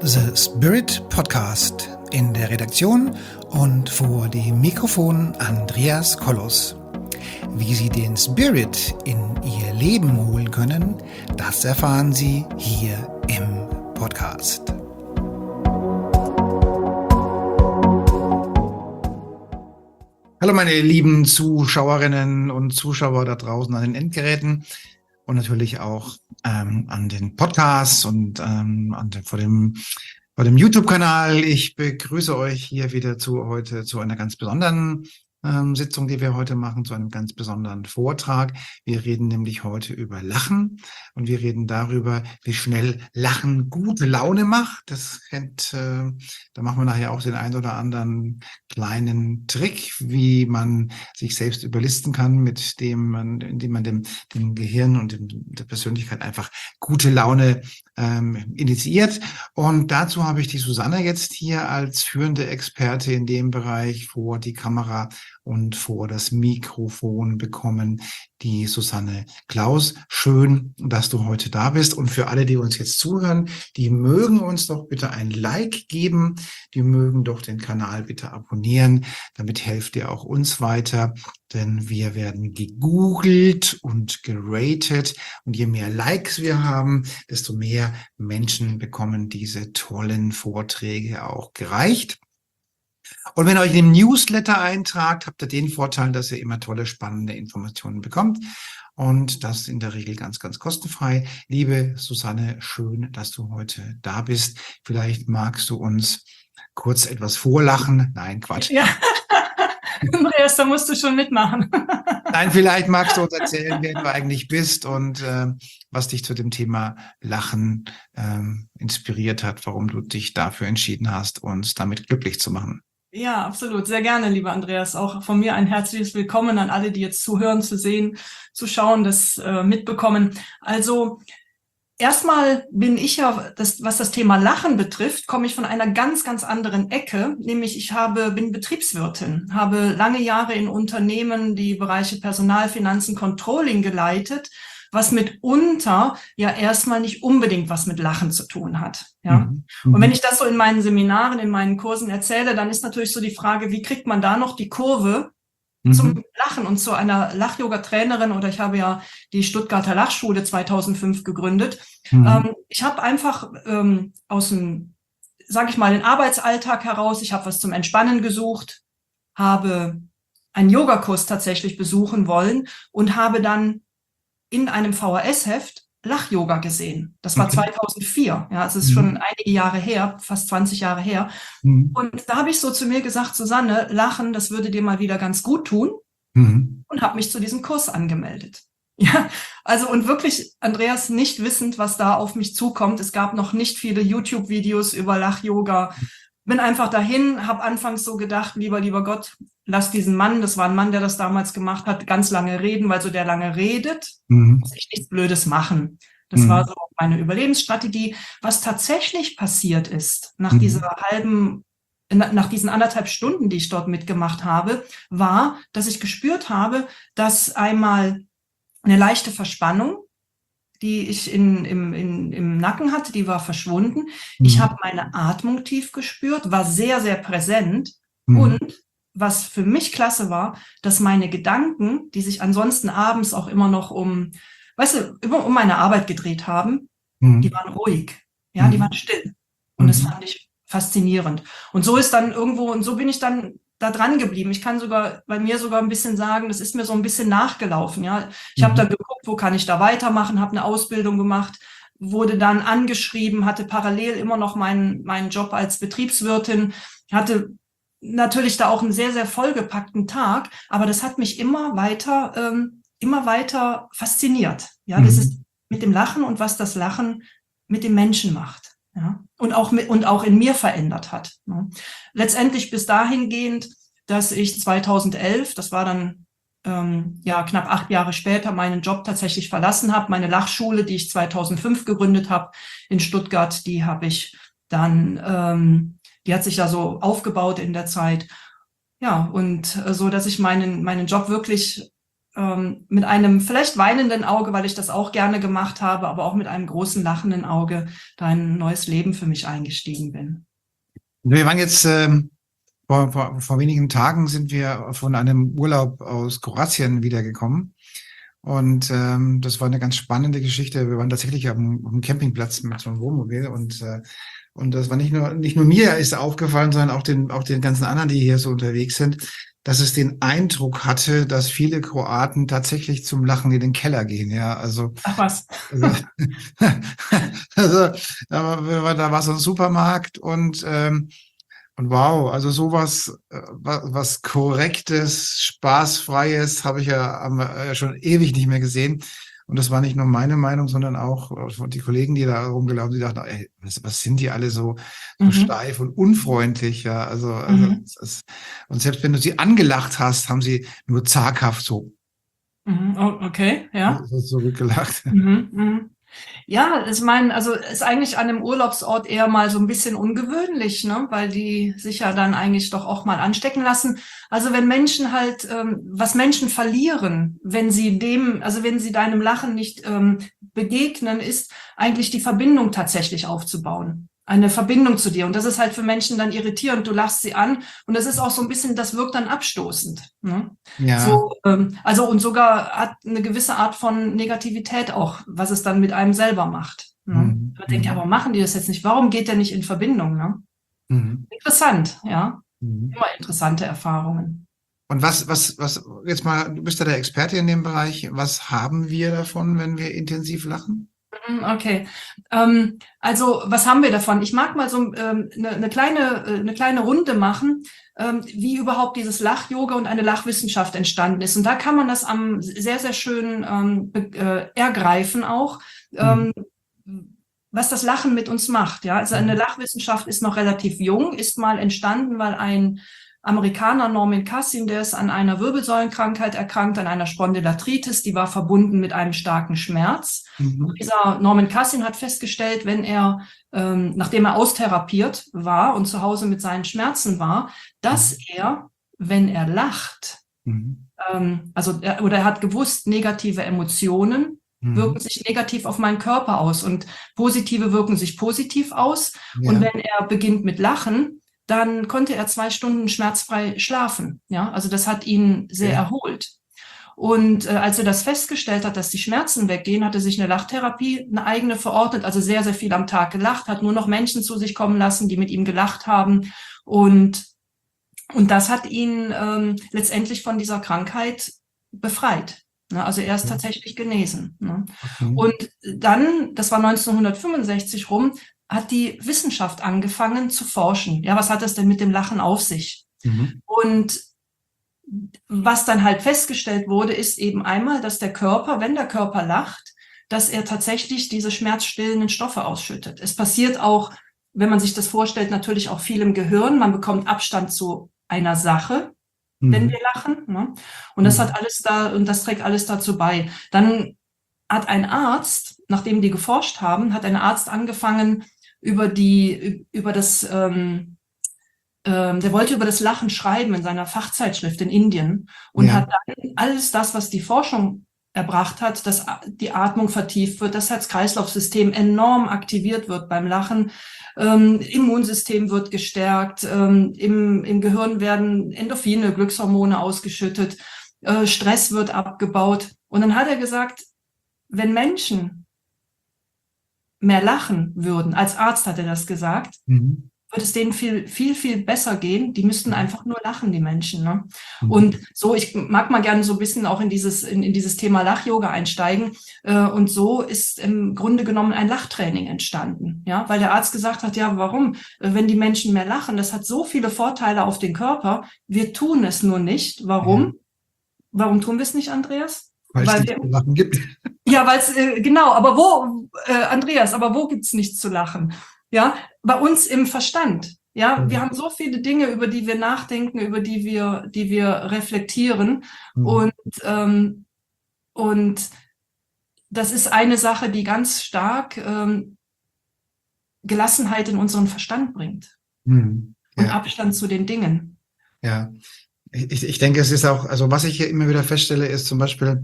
The Spirit Podcast. In der Redaktion und vor dem Mikrofon Andreas Kollos. Wie Sie den Spirit in Ihr Leben holen können, das erfahren Sie hier im Podcast. Hallo meine lieben Zuschauerinnen und Zuschauer da draußen an den Endgeräten und natürlich auch an den Podcasts und vor dem YouTube-Kanal. Ich begrüße euch hier wieder heute zu einer ganz besonderen Sitzung, die wir heute machen, zu einem ganz besonderen Vortrag. Wir reden nämlich heute über Lachen und wir reden darüber, wie schnell Lachen gute Laune macht. Da machen wir nachher auch den einen oder anderen kleinen Trick, wie man sich selbst überlisten kann, indem man dem Gehirn und der Persönlichkeit einfach gute Laune initiiert. Und dazu habe ich die Susanne jetzt hier als führende Experte in dem Bereich vor die Kamera und vor das Mikrofon bekommen, die Susanne Klaus. Schön, dass du heute da bist. Und für alle, die uns jetzt zuhören, die mögen uns doch bitte ein Like geben. Die mögen doch den Kanal bitte abonnieren. Damit helft ihr auch uns weiter, denn wir werden gegoogelt und geratet. Und je mehr Likes wir haben, desto mehr Menschen bekommen diese tollen Vorträge auch gereicht. Und wenn ihr euch in den Newsletter eintragt, habt ihr den Vorteil, dass ihr immer tolle, spannende Informationen bekommt. Und das in der Regel ganz, ganz kostenfrei. Liebe Susanne, schön, dass du heute da bist. Vielleicht magst du uns kurz etwas vorlachen. Nein, Quatsch. Ja, Andreas, da musst du schon mitmachen. Nein, vielleicht magst du uns erzählen, wer du eigentlich bist und was dich zu dem Thema Lachen inspiriert hat, warum du dich dafür entschieden hast, uns damit glücklich zu machen. Ja, absolut. Sehr gerne, lieber Andreas. Auch von mir ein herzliches Willkommen an alle, die jetzt zuhören, zu sehen, zu schauen, das mitbekommen. Also erstmal bin ich ja, was das Thema Lachen betrifft, komme ich von einer ganz, ganz anderen Ecke. Nämlich bin Betriebswirtin, habe lange Jahre in Unternehmen die Bereiche Personal, Finanzen, Controlling geleitet, was mitunter ja erstmal nicht unbedingt was mit Lachen zu tun hat. Ja. Und wenn ich das so in meinen Seminaren, in meinen Kursen erzähle, dann ist natürlich so die Frage, wie kriegt man da noch die Kurve zum Lachen und zu einer Lach-Yoga-Trainerin, oder ich habe ja die Stuttgarter Lachschule 2005 gegründet. Ich habe einfach aus dem, sage ich mal, den Arbeitsalltag heraus, ich habe was zum Entspannen gesucht, habe einen Yogakurs tatsächlich besuchen wollen und habe dann in einem VHS-Heft Lach-Yoga gesehen. Das war 2004. Ja, es ist schon einige Jahre her, fast 20 Jahre her. Und da habe ich so zu mir gesagt, Susanne, Lachen, das würde dir mal wieder ganz gut tun. Und habe mich zu diesem Kurs angemeldet. Ja, also und wirklich, Andreas, nicht wissend, was da auf mich zukommt. Es gab noch nicht viele YouTube-Videos über Lach-Yoga. Bin einfach dahin, habe anfangs so gedacht, lieber Gott, lass diesen Mann, das war ein Mann, der das damals gemacht hat, ganz lange reden, weil so der lange redet, muss ich nichts Blödes machen. Das war so meine Überlebensstrategie. Was tatsächlich passiert ist, nach diesen 1,5 Stunden, die ich dort mitgemacht habe, war, dass ich gespürt habe, dass einmal eine leichte Verspannung, die ich im Nacken hatte, die war verschwunden. Ich habe meine Atmung tief gespürt, war sehr, sehr präsent. Und was für mich klasse war, dass meine Gedanken, die sich ansonsten abends auch immer noch um meine Arbeit gedreht haben, die waren ruhig. Ja, die waren still. Und das fand ich faszinierend. Und so bin ich dann da dran geblieben. Ich kann bei mir sogar ein bisschen sagen, das ist mir so ein bisschen nachgelaufen. Ja, ich habe dann geguckt, wo kann ich da weitermachen, habe eine Ausbildung gemacht, wurde dann angeschrieben, hatte parallel immer noch meinen Job als Betriebswirtin, hatte natürlich da auch einen sehr, sehr vollgepackten Tag, aber das hat mich immer weiter fasziniert. Ja, das ist mit dem Lachen und was das Lachen mit dem Menschen macht. Ja, und auch in mir verändert hat. Ne? Letztendlich bis dahingehend, dass ich 2011, das war dann knapp 8 Jahre später, meinen Job tatsächlich verlassen habe. Meine Lachschule, die ich 2005 gegründet habe in Stuttgart, die habe ich dann, die hat sich da so aufgebaut in der Zeit. Ja, und so, dass ich meinen Job wirklich mit einem vielleicht weinenden Auge, weil ich das auch gerne gemacht habe, aber auch mit einem großen lachenden Auge da ein neues Leben für mich eingestiegen bin. Wir waren jetzt vor wenigen Tagen sind wir von einem Urlaub aus Kroatien wiedergekommen. Und das war eine ganz spannende Geschichte. Wir waren tatsächlich auf dem Campingplatz mit so einem Wohnmobil und das war nicht nur mir ist aufgefallen, sondern auch den ganzen anderen, die hier so unterwegs sind, dass es den Eindruck hatte, dass viele Kroaten tatsächlich zum Lachen in den Keller gehen. Ja, also Ach was. also, also da war so ein Supermarkt und wow, also sowas, was Korrektes, Spaßfreies habe ich ja schon ewig nicht mehr gesehen. Und das war nicht nur meine Meinung, sondern auch von die Kollegen, die da rumgelaufen sind, die dachten, ey, was sind die alle so Mhm. steif und unfreundlich, ja. Mhm. Und selbst wenn du sie angelacht hast, haben sie nur zaghaft Mhm. Oh, okay, ja. so zurückgelacht. Mhm. Mhm. Ja, ich meine, also ist eigentlich an einem Urlaubsort eher mal so ein bisschen ungewöhnlich, ne? Weil die sich ja dann eigentlich doch auch mal anstecken lassen. Also wenn Menschen halt, was Menschen verlieren, wenn sie also wenn sie deinem Lachen nicht begegnen, ist eigentlich die Verbindung tatsächlich aufzubauen. Eine Verbindung zu dir. Und das ist halt für Menschen dann irritierend. Du lachst sie an und das ist auch so ein bisschen, das wirkt dann abstoßend. Ne? Ja. So, also und sogar hat eine gewisse Art von Negativität auch, was es dann mit einem selber macht. Ne? Mhm. Man denkt, ja, Mhm. warum machen die das jetzt nicht? Warum geht der nicht in Verbindung? Ne? Mhm. Interessant, ja. Mhm. Immer interessante Erfahrungen. Und jetzt mal, du bist ja der Experte in dem Bereich. Was haben wir davon, wenn wir intensiv lachen? Okay. Also, was haben wir davon? Ich mag mal so eine kleine Runde machen, wie überhaupt dieses Lach-Yoga und eine Lachwissenschaft entstanden ist. Und da kann man das am sehr, sehr schön ergreifen auch, Mhm. ähm, was das Lachen mit uns macht. Ja, also eine Mhm. Lachwissenschaft ist noch relativ jung, ist mal entstanden, weil ein Amerikaner Norman Cassin, der ist an einer Wirbelsäulenkrankheit erkrankt, an einer Spondylarthritis, die war verbunden mit einem starken Schmerz. Mhm. Dieser Norman Cassin hat festgestellt, wenn er, nachdem er austherapiert war und zu Hause mit seinen Schmerzen war, dass er, wenn er lacht, Mhm. oder er hat gewusst, negative Emotionen Mhm. wirken sich negativ auf meinen Körper aus und positive wirken sich positiv aus. Und Ja, wenn er beginnt mit Lachen, dann konnte er 2 Stunden schmerzfrei schlafen. Ja, also das hat ihn sehr okay. erholt. Und als er das festgestellt hat, dass die Schmerzen weggehen, hat er sich eine Lachtherapie, eine eigene verordnet, also sehr, sehr viel am Tag gelacht, hat nur noch Menschen zu sich kommen lassen, die mit ihm gelacht haben. Und, und das hat ihn letztendlich von dieser Krankheit befreit. Ne? Also er ist Ja, tatsächlich genesen. Ne? okay. Und dann, das war 1965 rum, hat die Wissenschaft angefangen zu forschen. Ja, was hat es denn mit dem Lachen auf sich? Mhm. Und was dann halt festgestellt wurde, ist eben einmal, dass der Körper, wenn der Körper lacht, dass er tatsächlich diese schmerzstillenden Stoffe ausschüttet. Es passiert auch, wenn man sich das vorstellt, natürlich auch viel im Gehirn. Man bekommt Abstand zu einer Sache, wenn Mhm. wir lachen. Ne? Und das Mhm. hat alles da, und das trägt alles dazu bei. Dann hat ein Arzt, nachdem die geforscht haben, hat ein Arzt angefangen, über das der wollte über das Lachen schreiben in seiner Fachzeitschrift in Indien und Ja, hat dann alles das, was die Forschung erbracht hat, dass die Atmung vertieft wird, das Herz-Kreislauf-System enorm aktiviert wird beim Lachen, Immunsystem wird gestärkt, im Gehirn werden Endorphine, Glückshormone ausgeschüttet, Stress wird abgebaut. Und dann hat er gesagt, wenn Menschen mehr lachen würden, als Arzt hat er das gesagt, mhm. würde es denen viel, viel, viel besser gehen. Die müssten Mhm. einfach nur lachen, die Menschen. Ne? Mhm. Und so, ich mag mal gerne so ein bisschen auch in dieses Thema Lach-Yoga einsteigen. Und so ist im Grunde genommen ein Lachtraining entstanden. Ja, weil der Arzt gesagt hat, ja, warum? Wenn die Menschen mehr lachen, das hat so viele Vorteile auf den Körper. Wir tun es nur nicht. Ja, Warum? Warum tun wir es nicht, Andreas? weil es Weil nichts wir, zu lachen gibt. ja, weil es, genau, aber Andreas, aber wo gibt's nichts zu lachen? Ja, bei uns im Verstand. Ja, wir Mhm. haben so viele Dinge, über die wir nachdenken, über die wir reflektieren. Mhm. Und, ähm, und das ist eine Sache, die ganz stark Gelassenheit in unseren Verstand bringt Mhm. und Ja, Abstand zu den Dingen. ja. Ich denke, es ist auch, also was ich hier immer wieder feststelle, ist zum Beispiel,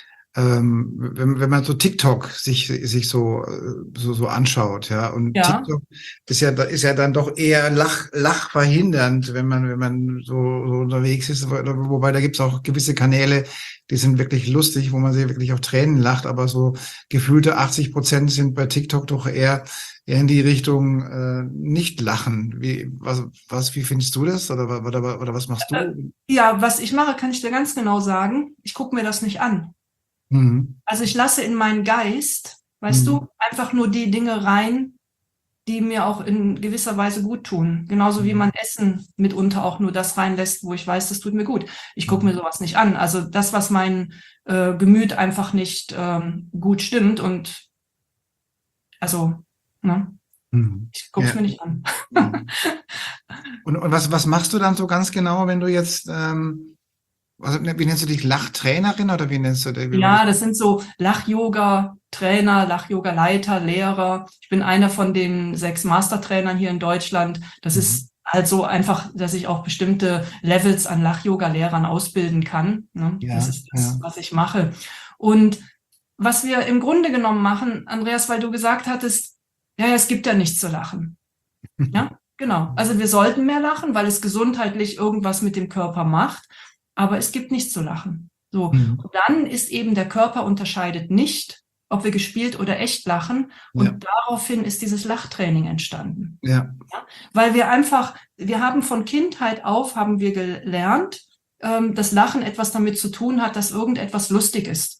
wenn man so TikTok sich so anschaut, ja, und Ja, TikTok ist ja dann doch eher lachverhindernd, wenn man so unterwegs ist, wobei da gibt's auch gewisse Kanäle, die sind wirklich lustig, wo man sich wirklich auf Tränen lacht, aber so gefühlte 80% sind bei TikTok doch eher in die Richtung nicht lachen. Wie findest du das? Oder was machst äh, du? ja, was ich mache, kann ich dir ganz genau sagen. Ich gucke mir das nicht an. Mhm. Also ich lasse in meinen Geist, weißt Mhm. du, einfach nur die Dinge rein, die mir auch in gewisser Weise gut tun. Genauso wie man Essen mitunter auch nur das reinlässt, wo ich weiß, das tut mir gut. Ich gucke mir Mhm. sowas nicht an. Also das, was mein Gemüt einfach nicht gut stimmt und also, ne, Mhm. ich gucke es Ja. mir nicht an. Mhm. Und was machst du dann so ganz genau, wenn du jetzt, wie nennst du dich, Lachtrainerin oder wie nennst du dich? Wie Ja, würdest das sind so Lach-Yoga-Trainer, Lach-Yoga-Leiter, Lehrer. Ich bin einer von den 6 Mastertrainern hier in Deutschland. Das mhm. ist halt so einfach, dass ich auch bestimmte Levels an Lach-Yoga-Lehrern ausbilden kann. Ne? Das Ja, ist das, ja. was ich mache. Und was wir im Grunde genommen machen, Andreas, weil du gesagt hattest, ja, ja, es gibt ja nichts zu lachen. Ja, genau. Also wir sollten mehr lachen, weil es gesundheitlich irgendwas mit dem Körper macht, aber es gibt nichts zu lachen. So. Mhm. Und dann ist eben der Körper unterscheidet nicht, ob wir gespielt oder echt lachen. Ja, Und daraufhin ist dieses Lachtraining entstanden. ja. Ja? Weil wir einfach, wir haben von Kindheit auf, haben wir gelernt, dass Lachen etwas damit zu tun hat, dass irgendetwas lustig ist.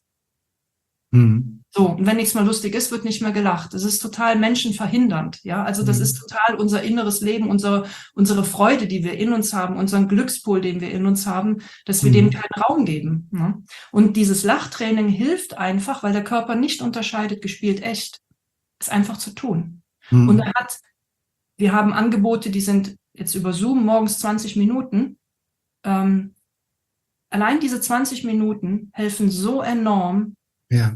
Mhm. So, und wenn nichts mehr lustig ist, wird nicht mehr gelacht. Das ist total menschenverhindernd. Ja, also das ist Mhm. total unser inneres Leben, unsere Freude, die wir in uns haben, unseren Glückspol, den wir in uns haben, dass wir dem Mhm. keinen Raum geben. Ne? Und dieses Lachtraining hilft einfach, weil der Körper nicht unterscheidet, gespielt echt, es einfach zu tun. Und Mhm. wir haben Angebote, die sind jetzt über Zoom morgens 20 Minuten. Ähm, allein diese 20 Minuten helfen so enorm, Ja.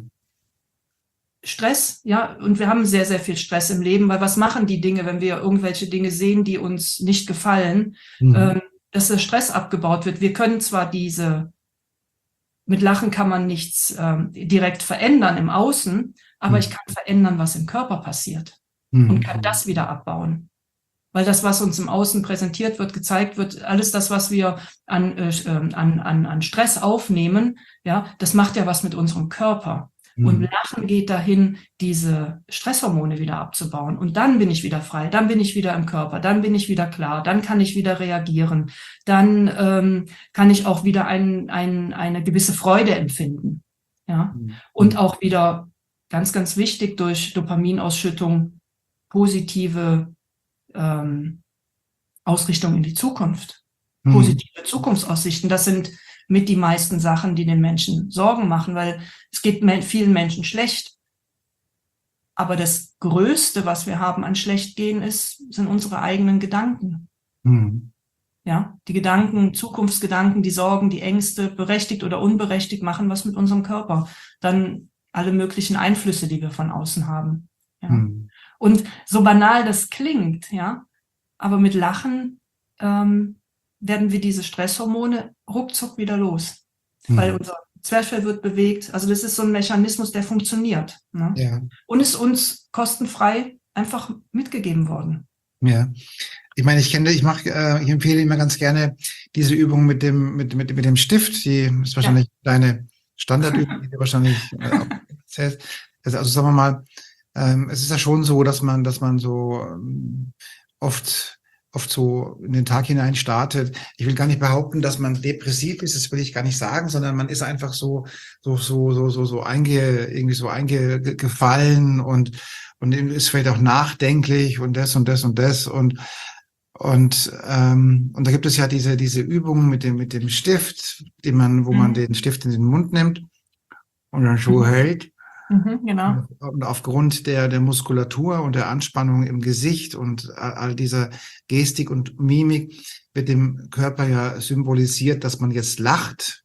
Stress, ja, und wir haben sehr, sehr viel Stress im Leben, weil was machen die Dinge, wenn wir irgendwelche Dinge sehen, die uns nicht gefallen, Mhm. dass der Stress abgebaut wird. Wir können zwar mit Lachen kann man nichts direkt verändern im Außen, aber ich Mhm. kann verändern, was im Körper passiert und kann Mhm. das wieder abbauen. Weil das, was uns im Außen präsentiert wird, gezeigt wird, alles das, was wir an Stress aufnehmen, ja, das macht ja was mit unserem Körper. Und Mhm. Lachen geht dahin, diese Stresshormone wieder abzubauen. Und dann bin ich wieder frei, dann bin ich wieder im Körper, dann bin ich wieder klar, dann kann ich wieder reagieren, dann kann ich auch wieder eine gewisse Freude empfinden. Ja? Und Mhm. auch wieder ganz, ganz wichtig durch Dopaminausschüttung positive ähm, Ausrichtung in die Zukunft, Mhm. positive Zukunftsaussichten. Das sind mit die meisten Sachen, die den Menschen Sorgen machen, weil es geht vielen Menschen schlecht. Aber das Größte, was wir haben an Schlechtgehen, sind unsere eigenen Gedanken. Mhm. Ja, die Gedanken, Zukunftsgedanken, die Sorgen, die Ängste, berechtigt oder unberechtigt, machen was mit unserem Körper. Dann alle möglichen Einflüsse, die wir von außen haben. Ja. Mhm. Und so banal das klingt, ja, aber mit Lachen werden wir diese Stresshormone ruckzuck wieder los, weil Mhm. unser Zwerchfell wird bewegt. Also das ist so ein Mechanismus, der funktioniert. Ne? Ja, Und ist uns kostenfrei einfach mitgegeben worden. ja. Ich empfehle immer ganz gerne diese Übung mit dem Stift. Die ist Ja, wahrscheinlich deine Standardübung, die du wahrscheinlich auch erzählst. Also sagen wir mal, es ist ja schon so, dass man so oft, oft so in den Tag hinein startet. Ich will gar nicht behaupten, dass man depressiv ist, das will ich gar nicht sagen, sondern man ist einfach irgendwie so eingefallen und ist vielleicht auch nachdenklich und das und das und das und da gibt es ja diese Übung mit dem Stift, wo man mhm. den Stift in den Mund nimmt und dann so Mhm. hält. Mhm. Genau. Und aufgrund der Muskulatur und der Anspannung im Gesicht und all dieser Gestik und Mimik wird dem Körper ja symbolisiert, dass man jetzt lacht.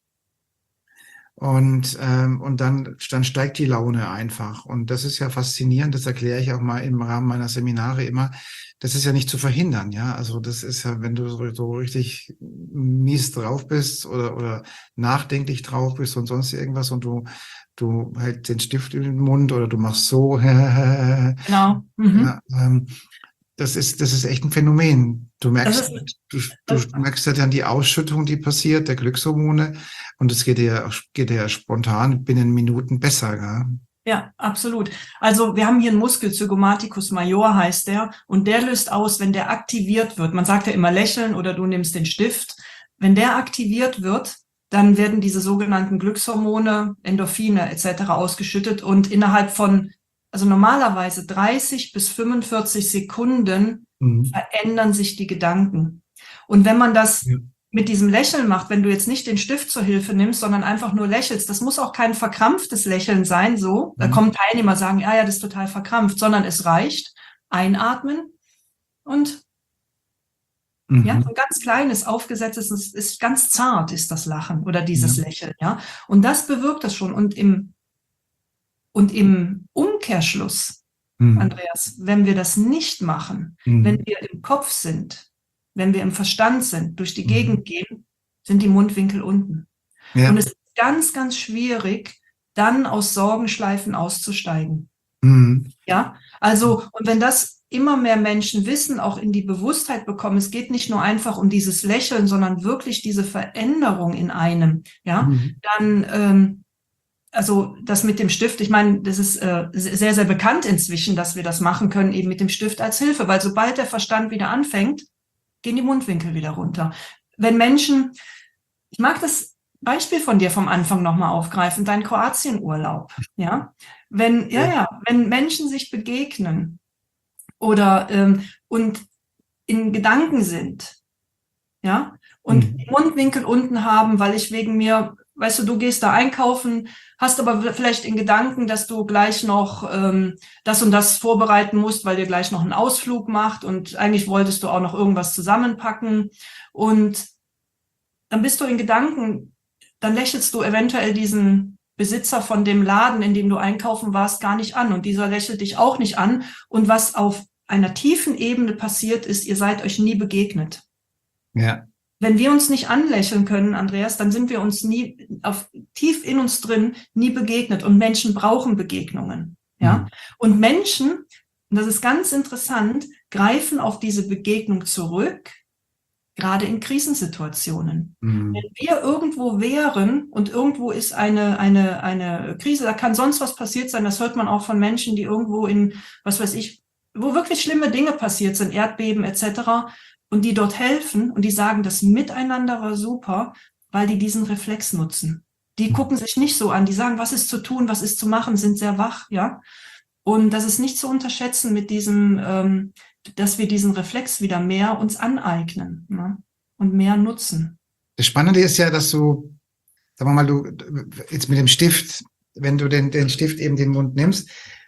Und dann steigt die Laune einfach. Und das ist ja faszinierend, das erkläre ich auch mal im Rahmen meiner Seminare immer. Das ist ja nicht zu verhindern, ja. Also das ist ja, wenn du so richtig mies drauf bist oder nachdenklich drauf bist und sonst irgendwas und du hältst den Stift in den Mund oder du machst so. Genau. Ja, das ist echt ein Phänomen. Das ist, Du merkst ja dann die Ausschüttung, die passiert, der Glückshormone, und es geht dir ja spontan binnen Minuten besser, gell? ja, absolut. Also wir haben hier einen Muskel, Zygomaticus major heißt der, und der löst aus, wenn der aktiviert wird. Man sagt ja immer lächeln oder du nimmst den Stift. Wenn der aktiviert wird, dann werden diese sogenannten Glückshormone, Endorphine etc. ausgeschüttet und innerhalb von, also normalerweise 30 bis 45 Sekunden verändern sich die Gedanken. Und wenn man das mit diesem Lächeln macht, wenn du jetzt nicht den Stift zur Hilfe nimmst, sondern einfach nur lächelst, das muss auch kein verkrampftes Lächeln sein, so. Da kommen Teilnehmer, sagen, ja, das ist total verkrampft, sondern es reicht, einatmen und ja, so ein ganz kleines, aufgesetztes, es ist ganz zart, ist das Lachen oder dieses Lächeln, ja. Und das bewirkt das schon. Und im Umkehrschluss, Andreas, wenn wir das nicht machen, wenn wir im Kopf sind, wenn wir im Verstand sind, durch die Gegend gehen, sind die Mundwinkel unten. Ja. Und es ist ganz, ganz schwierig, dann aus Sorgenschleifen auszusteigen. Ja, also, und wenn das immer mehr Menschen wissen, auch in die Bewusstheit bekommen, es geht nicht nur einfach um dieses Lächeln, sondern wirklich diese Veränderung in einem, ja, dann, also das mit dem Stift, ich meine, das ist sehr, sehr bekannt inzwischen, dass wir das machen können, eben mit dem Stift als Hilfe, weil sobald der Verstand wieder anfängt, gehen die Mundwinkel wieder runter. Wenn Menschen, ich mag das Beispiel von dir vom Anfang nochmal aufgreifen, dein Kroatienurlaub, ja, wenn Menschen sich begegnen oder und in Gedanken sind, ja, und die Mundwinkel unten haben, weil ich wegen mir, weißt du, du gehst da einkaufen, hast aber vielleicht in Gedanken, dass du gleich noch das und das vorbereiten musst, weil ihr gleich noch einen Ausflug macht und eigentlich wolltest du auch noch irgendwas zusammenpacken und dann bist du in Gedanken, dann lächelst du eventuell diesen Besitzer von dem Laden, in dem du einkaufen warst, gar nicht an und dieser lächelt dich auch nicht an und was auf einer tiefen Ebene passiert ist, ihr seid euch nie begegnet. Ja. Wenn wir uns nicht anlächeln können, Andreas, dann sind wir uns nie tief in uns drin nie begegnet und Menschen brauchen Begegnungen. Ja, und Menschen, und das ist ganz interessant, greifen auf diese Begegnung zurück, gerade in Krisensituationen. Wenn wir irgendwo wären und irgendwo ist eine Krise, da kann sonst was passiert sein, das hört man auch von Menschen, die irgendwo in, was weiß ich, wo wirklich schlimme Dinge passiert sind, Erdbeben etc., und die dort helfen und die sagen, das Miteinander war super, weil die diesen Reflex nutzen. Die gucken sich nicht so an, die sagen, was ist zu tun, was ist zu machen, sind sehr wach, ja. Und das ist nicht zu unterschätzen mit diesem, dass wir diesen Reflex wieder mehr uns aneignen, ne? Und mehr nutzen. Das Spannende ist ja, dass du, sagen wir mal, du jetzt mit dem Stift, wenn du den Stift eben den Mund nimmst,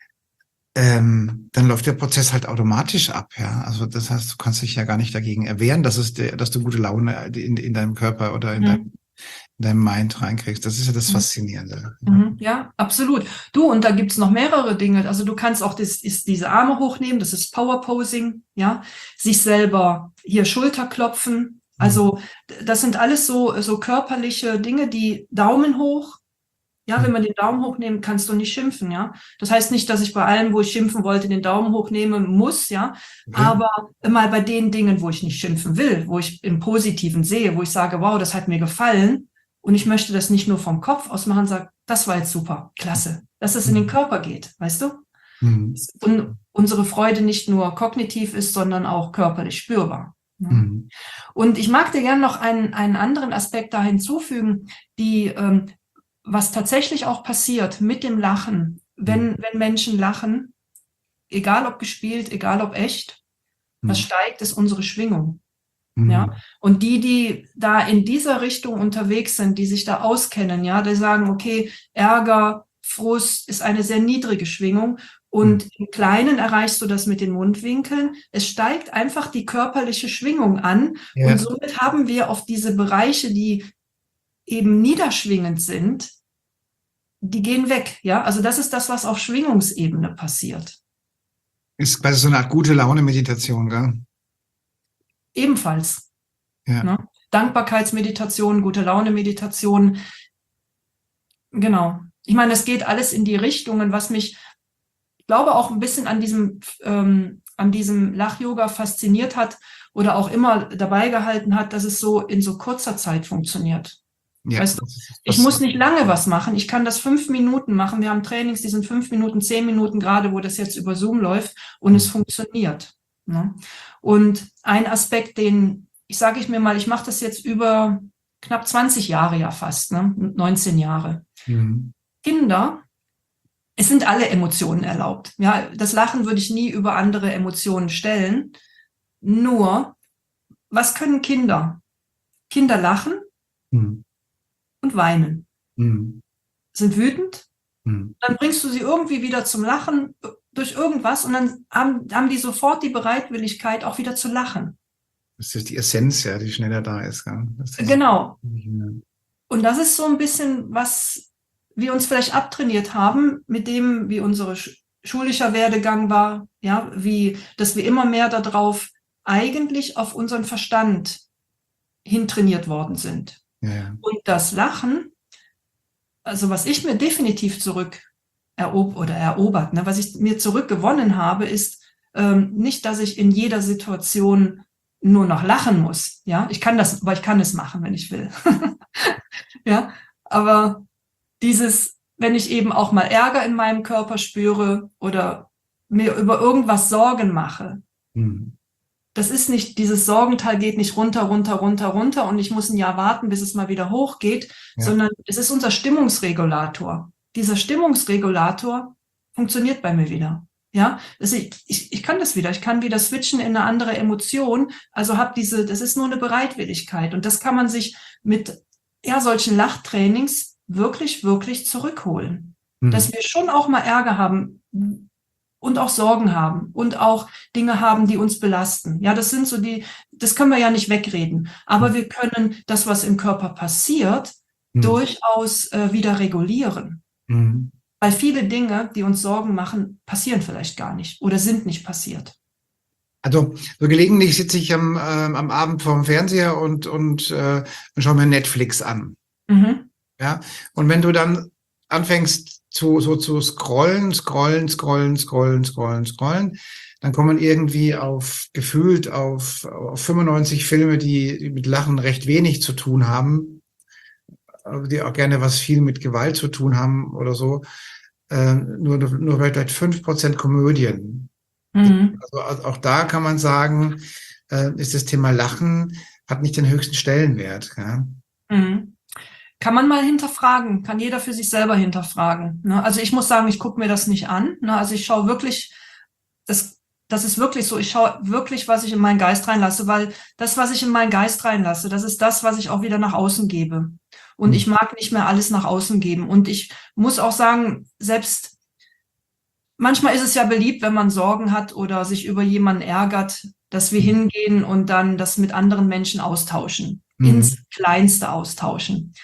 dann läuft der Prozess halt automatisch ab, ja. Also das heißt, du kannst dich ja gar nicht dagegen erwehren, dass du gute Laune in deinem Körper oder in deinem Mind reinkriegst. Das ist ja das Faszinierende. Ja, absolut. Du, und da gibt's noch mehrere Dinge. Also du kannst auch diese Arme hochnehmen, das ist Power Posing, ja. Sich selber hier Schulter klopfen. Also das sind alles so körperliche Dinge, die Daumen hoch. Ja, wenn man den Daumen hochnimmt, kannst du nicht schimpfen, ja. Das heißt nicht, dass ich bei allem, wo ich schimpfen wollte, den Daumen hochnehmen muss, ja. Aber mal bei den Dingen, wo ich nicht schimpfen will, wo ich im Positiven sehe, wo ich sage, wow, das hat mir gefallen und ich möchte das nicht nur vom Kopf aus machen, sage, das war jetzt super, klasse, dass es in den Körper geht, weißt du? Und unsere Freude nicht nur kognitiv ist, sondern auch körperlich spürbar. Ja. Und ich mag dir gerne noch einen anderen Aspekt da hinzufügen, was tatsächlich auch passiert mit dem Lachen, wenn Menschen lachen, egal ob gespielt, egal ob echt, was steigt, ist unsere Schwingung. Ja, und die da in dieser Richtung unterwegs sind, die sich da auskennen, ja, die sagen, okay, Ärger, Frust ist eine sehr niedrige Schwingung und im Kleinen erreichst du das mit den Mundwinkeln. Es steigt einfach die körperliche Schwingung an und somit haben wir auf diese Bereiche, die eben niederschwingend sind, die gehen weg, ja. Also das ist das, was auf Schwingungsebene passiert. Ist quasi so eine Art gute Laune-Meditation, gell? Ebenfalls. Ja. Ne? Dankbarkeitsmeditation, gute Laune-Meditation. Genau. Ich meine, es geht alles in die Richtungen, was mich, ich glaube, auch ein bisschen an diesem Lach-Yoga fasziniert hat oder auch immer dabei gehalten hat, dass es so in so kurzer Zeit funktioniert. Ja, weißt du, ich muss nicht lange was machen. Ich kann das 5 Minuten machen. Wir haben Trainings, die sind 5 Minuten, 10 Minuten gerade, wo das jetzt über Zoom läuft und es funktioniert. Ne? Und ein Aspekt, den, ich mir mal, ich mache das jetzt über knapp 20 Jahre ja fast, ne? 19 Jahre. Kinder, es sind alle Emotionen erlaubt. Ja, das Lachen würde ich nie über andere Emotionen stellen. Nur, was können Kinder? Kinder lachen und weinen. Sind wütend. Dann bringst du sie irgendwie wieder zum Lachen durch irgendwas und dann haben die sofort die Bereitwilligkeit, auch wieder zu lachen. Das ist die Essenz, ja, die schneller da ist. Ja. Genau. Und das ist so ein bisschen, was wir uns vielleicht abtrainiert haben, mit dem, wie unsere schulischer Werdegang war, ja, dass wir immer mehr darauf eigentlich auf unseren Verstand hintrainiert worden sind. Ja. Und das Lachen, also was ich mir definitiv erobert, ne, was ich mir zurückgewonnen habe, ist nicht, dass ich in jeder Situation nur noch lachen muss. Ja, ich kann es machen, wenn ich will. Ja, aber wenn ich eben auch mal Ärger in meinem Körper spüre oder mir über irgendwas Sorgen mache, das ist nicht, dieses Sorgental geht nicht runter, runter, runter, runter und ich muss ein Jahr warten, bis es mal wieder hochgeht, sondern es ist unser Stimmungsregulator. Dieser Stimmungsregulator funktioniert bei mir wieder. Ja, ich kann das wieder. Ich kann wieder switchen in eine andere Emotion. Also das ist nur eine Bereitwilligkeit. Und das kann man sich mit solchen Lachtrainings wirklich, wirklich zurückholen. Dass wir schon auch mal Ärger haben und auch Sorgen haben und auch Dinge haben, die uns belasten. Ja, das sind das können wir ja nicht wegreden. Aber wir können das, was im Körper passiert, durchaus wieder regulieren. Weil viele Dinge, die uns Sorgen machen, passieren vielleicht gar nicht oder sind nicht passiert. Also so gelegentlich sitze ich am Abend vorm Fernseher und schaue mir Netflix an. Ja, und wenn du dann anfängst zu scrollen, dann kommen irgendwie gefühlt auf 95 Filme, die mit Lachen recht wenig zu tun haben, die auch gerne viel mit Gewalt zu tun haben oder so. Nur vielleicht 5% Komödien. Also auch da kann man sagen, ist das Thema Lachen, hat nicht den höchsten Stellenwert. Ja? Kann man mal hinterfragen, kann jeder für sich selber hinterfragen. Ne? Also ich muss sagen, ich gucke mir das nicht an. Ne? Also ich schaue wirklich, das ist wirklich so, ich schaue wirklich, was ich in meinen Geist reinlasse, weil das, was ich in meinen Geist reinlasse, das ist das, was ich auch wieder nach außen gebe. Und ich mag nicht mehr alles nach außen geben. Und ich muss auch sagen, selbst manchmal ist es ja beliebt, wenn man Sorgen hat oder sich über jemanden ärgert, dass wir hingehen und dann das mit anderen Menschen austauschen. Ins Kleinste austauschen.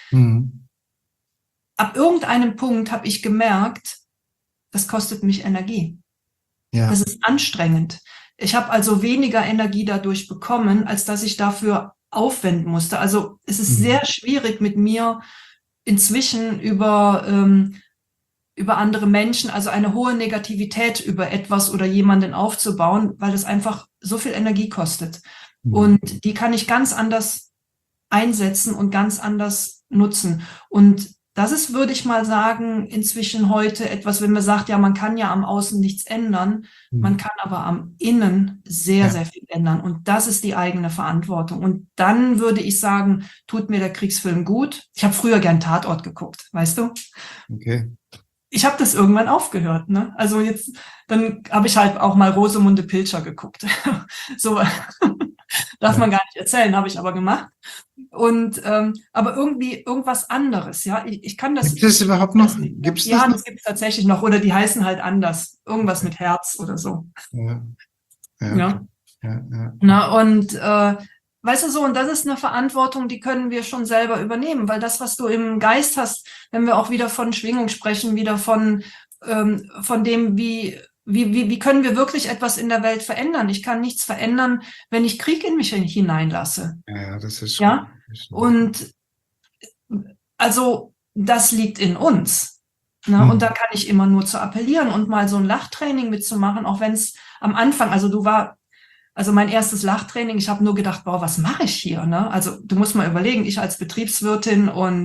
Ab irgendeinem Punkt habe ich gemerkt, das kostet mich Energie. Ja. Das ist anstrengend. Ich habe also weniger Energie dadurch bekommen, als dass ich dafür aufwenden musste. Also es ist sehr schwierig mit mir inzwischen über andere Menschen, also eine hohe Negativität über etwas oder jemanden aufzubauen, weil es einfach so viel Energie kostet. Und die kann ich ganz anders einsetzen und ganz anders nutzen. Und das ist, würde ich mal sagen, inzwischen heute etwas, wenn man sagt, ja, man kann ja am Außen nichts ändern, man kann aber am Innen sehr, sehr viel ändern. Und das ist die eigene Verantwortung. Und dann würde ich sagen, tut mir der Kriegsfilm gut. Ich habe früher gern Tatort geguckt, weißt du? Okay. Ich habe das irgendwann aufgehört, ne? Also dann habe ich halt auch mal Rosamunde Pilcher geguckt. So darf man gar nicht erzählen, habe ich aber gemacht. Und aber irgendwie irgendwas anderes, ja. Ich kann das. Gibt es überhaupt noch? Gibt's das ja, noch? das gibt es tatsächlich noch. Oder die heißen halt anders. Irgendwas mit Herz oder so. Ja. Na, und weißt du so, und das ist eine Verantwortung, die können wir schon selber übernehmen, weil das, was du im Geist hast, wenn wir auch wieder von Schwingung sprechen, wieder von dem, wie Wie können wir wirklich etwas in der Welt verändern? Ich kann nichts verändern, wenn ich Krieg in mich hineinlasse. Ja, das ist Ja, schon. und also das liegt in uns. Ne? Und da Mhm. kann ich immer nur zu appellieren und mal so ein Lachtraining mitzumachen, auch wenn es am Anfang, also mein erstes Lachtraining, ich habe nur gedacht, boah, was mache ich hier? Ne? Also du musst mal überlegen, ich als Betriebswirtin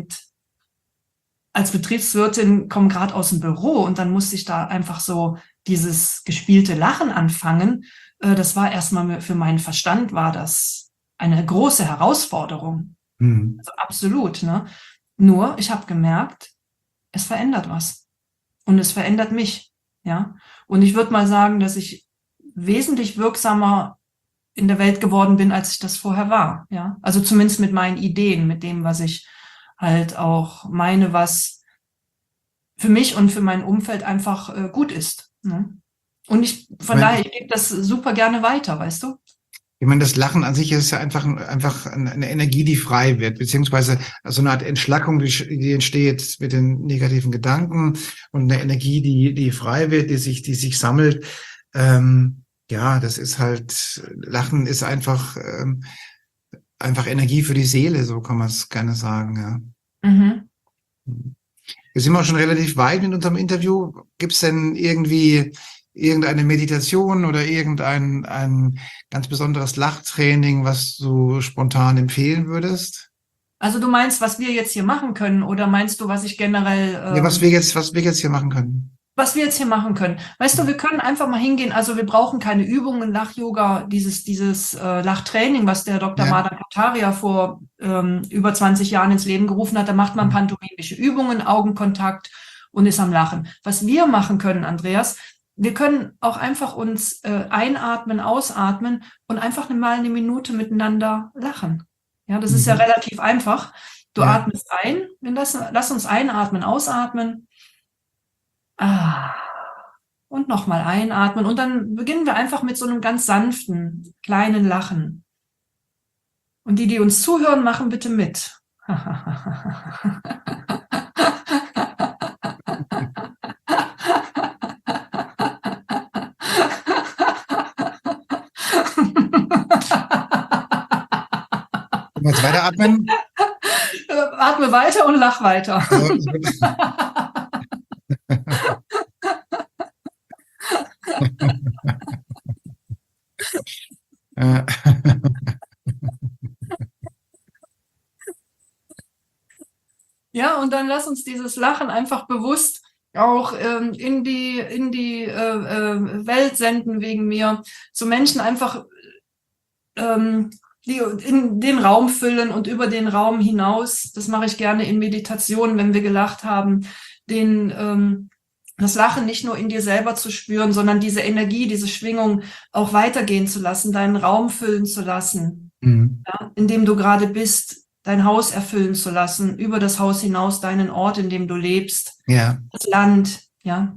komme gerade aus dem Büro und dann musste ich da einfach so dieses gespielte Lachen anfangen. Das war erstmal für meinen Verstand war das eine große Herausforderung. Mhm. Also absolut, ne? Nur, ich habe gemerkt, es verändert was. Und es verändert mich, ja. Und ich würde mal sagen, dass ich wesentlich wirksamer in der Welt geworden bin, als ich das vorher war, ja. Also zumindest mit meinen Ideen, mit dem, was ich halt auch meine, was für mich und für mein Umfeld einfach gut ist, ne? Und Ich von daher, meine, ich gebe das super gerne weiter, weißt du? Ich meine, das Lachen an sich ist ja einfach eine Energie, die frei wird, beziehungsweise so eine Art Entschlackung, die entsteht mit den negativen Gedanken und eine Energie, die frei wird, die sich sammelt. Ja, das ist halt, Lachen ist einfach Energie für die Seele, so kann man es gerne sagen, ja. Mhm. Wir sind auch schon relativ weit mit unserem Interview. Gibt es denn irgendeine Meditation oder ein ganz besonderes Lachtraining, was du spontan empfehlen würdest? Also du meinst, was wir jetzt hier machen können, oder meinst du, was ich generell Ja, was wir jetzt hier machen können. was wir jetzt hier machen können? Weißt du, wir können einfach mal hingehen. Also wir brauchen keine Übungen, Lach-Yoga, dieses Lachtraining, was der Dr. Ja. Madan Kataria vor über 20 Jahren ins Leben gerufen hat. Da macht man pantomimische Übungen, Augenkontakt und ist am Lachen. Was wir machen können, Andreas, wir können auch einfach uns einatmen, ausatmen und einfach mal eine Minute miteinander lachen. Ja, das ist ja Mhm. relativ einfach. Du Ja. atmest ein, lass uns einatmen, ausatmen. Ah. Und nochmal einatmen. Und dann beginnen wir einfach mit so einem ganz sanften, kleinen Lachen. Und die uns zuhören, machen bitte mit. Wollen wir jetzt weiteratmen? Atme weiter und lach weiter. Also, äh, Ja, und dann lass uns dieses Lachen einfach bewusst auch in die Welt senden wegen mir. So Menschen einfach die in den Raum füllen und über den Raum hinaus, das mache ich gerne in Meditation, wenn wir gelacht haben, das Lachen nicht nur in dir selber zu spüren, sondern diese Energie, diese Schwingung auch weitergehen zu lassen, deinen Raum füllen zu lassen, mhm. ja, in dem du gerade bist, dein Haus erfüllen zu lassen, über das Haus hinaus deinen Ort, in dem du lebst, Ja, das Land, ja,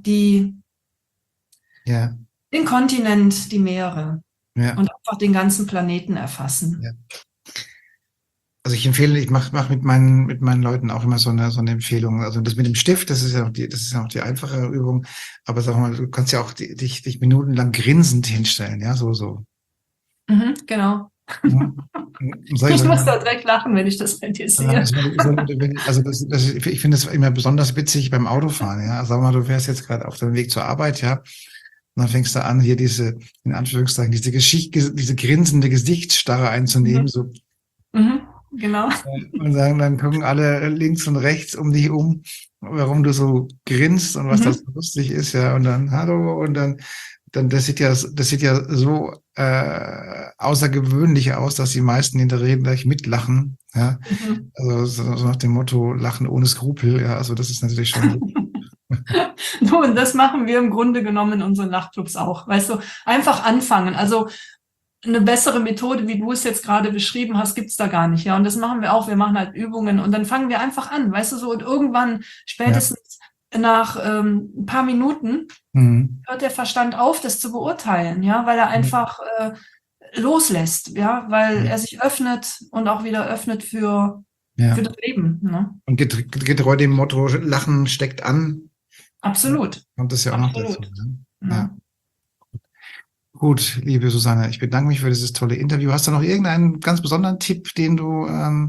ja, den Kontinent, die Meere ja, und einfach den ganzen Planeten erfassen. ja. Also ich mach mit meinen Leuten auch immer so eine Empfehlung. Also das mit dem Stift, das ist ja auch die einfache Übung. Aber sag mal, du kannst ja auch dich minutenlang grinsend hinstellen, ja, so. Mhm, genau. Ja. Soll ich Ich muss sagen, da direkt lachen, wenn ich das bei dir sehe. ich finde es immer besonders witzig beim Autofahren, ja. Sag mal, du fährst jetzt gerade auf dem Weg zur Arbeit, ja. Und dann fängst du an, hier in Anführungszeichen, diese grinsende Gesichtsstarre einzunehmen, Mhm. so. Mhm, genau. Und dann gucken alle links und rechts um dich um, warum du so grinst und was das Mhm. so lustig ist, ja. Und dann, hallo, und dann das sieht ja so außergewöhnlich aus, dass die meisten in der Regel gleich mitlachen, ja. Mhm. Also so nach dem Motto, Lachen ohne Skrupel, ja. Also das ist natürlich schon. Nun, das machen wir im Grunde genommen in unseren Nachtclubs auch. Weißt du, einfach anfangen. Also eine bessere Methode, wie du es jetzt gerade beschrieben hast, gibt's da gar nicht. Ja, und das machen wir auch. Wir machen halt Übungen und dann fangen wir einfach an, weißt du so. Und irgendwann, Ja. spätestens nach ein paar Minuten, Mhm. hört der Verstand auf, das zu beurteilen, ja, weil er einfach loslässt, ja, weil Ja. er sich öffnet und auch wieder öffnet für Ja. das Leben. Ne? Und getreu dem Motto, Lachen steckt an, Absolut, kommt das ja auch noch dazu. absolut. Ne? Ja. Ne? Gut, liebe Susanne, ich bedanke mich für dieses tolle Interview. Hast du noch irgendeinen ganz besonderen Tipp, den du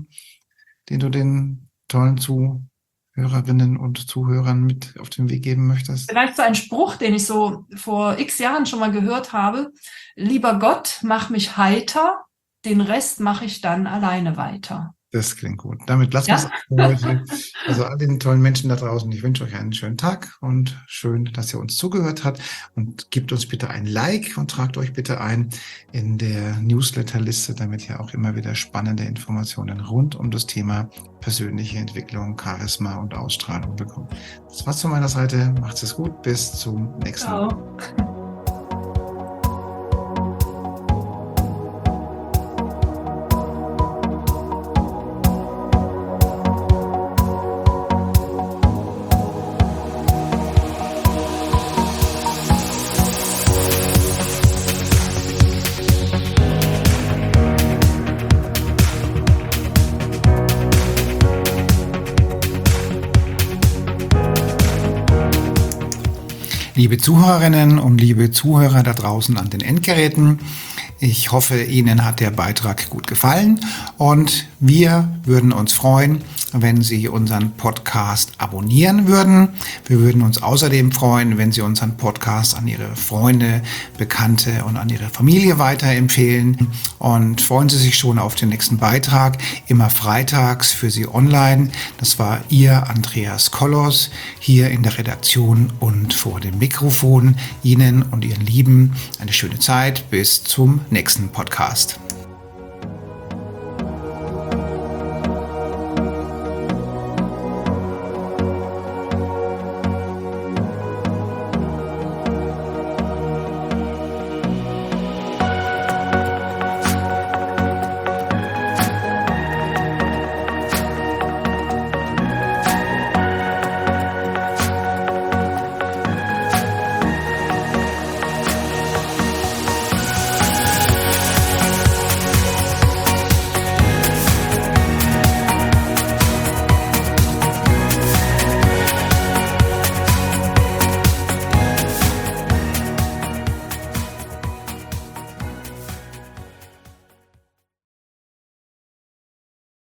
den tollen Zuhörerinnen und Zuhörern mit auf den Weg geben möchtest? Vielleicht so ein Spruch, den ich so vor x Jahren schon mal gehört habe. Lieber Gott, mach mich heiter, den Rest mache ich dann alleine weiter. Das klingt gut. Damit lassen wir es für heute. Also all den tollen Menschen da draußen, ich wünsche euch einen schönen Tag und schön, dass ihr uns zugehört habt. Und gebt uns bitte ein Like und tragt euch bitte ein in der Newsletterliste, damit ihr auch immer wieder spannende Informationen rund um das Thema persönliche Entwicklung, Charisma und Ausstrahlung bekommt. Das war's von meiner Seite. Macht's es gut. Bis zum nächsten Mal. Ciao. Liebe Zuhörerinnen und liebe Zuhörer da draußen an den Endgeräten, ich hoffe, Ihnen hat der Beitrag gut gefallen und wir würden uns freuen, wenn Sie unseren Podcast abonnieren würden. Wir würden uns außerdem freuen, wenn Sie unseren Podcast an Ihre Freunde, Bekannte und an Ihre Familie weiterempfehlen. Und freuen Sie sich schon auf den nächsten Beitrag, immer freitags für Sie online. Das war Ihr Andreas Kollos hier in der Redaktion und vor dem Mikrofon. Ihnen und Ihren Lieben eine schöne Zeit. Bis zum nächsten Podcast.